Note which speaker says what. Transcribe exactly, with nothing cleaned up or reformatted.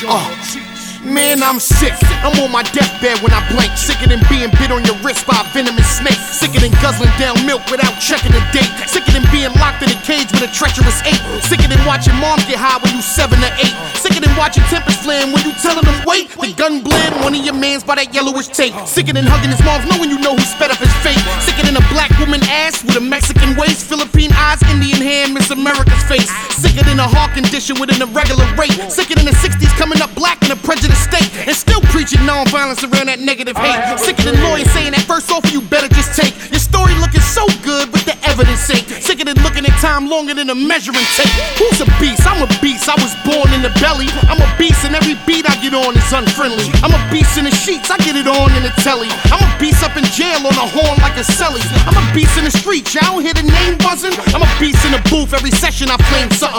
Speaker 1: Uh, man, I'm sick. I'm on my deathbed when I blink. Sicker than being bit on your wrist by a venomous snake. Sicker than guzzling down milk without checking the date. Sicker than being locked in a cage with a treacherous ape. Sicker than watching moms get high when you seven or eight. Sicker than watching tempers flame when you telling them wait. The gun blend one of your mans by that yellowish tape. Sicker than hugging his moms knowing you know who sped up his fate. Sicker than a black woman ass with a Mexican waist, Philippine eyes, Indian hair, Miss America's face. Sicker than a heart condition with an irregular rate. Sicker than the sixties coming up black in a prejudiced state. And still preaching non-violence around that negative hate. Sicker than lawyers saying that first offer you better just take. Your story looking so good with the evidence sake. Sicker than looking at time longer than a measuring tape. Who's a beast? I'm a beast. I was born in the belly. I'm a beast and every beat I get on is unfriendly. I'm a beast in the sheets. I get it on in the telly. I'm a beast up in jail on a horn like a celly. I'm a beast in the streets. Y'all don't hear the name buzzing? I'm a beast in the booth. Every session I flame something.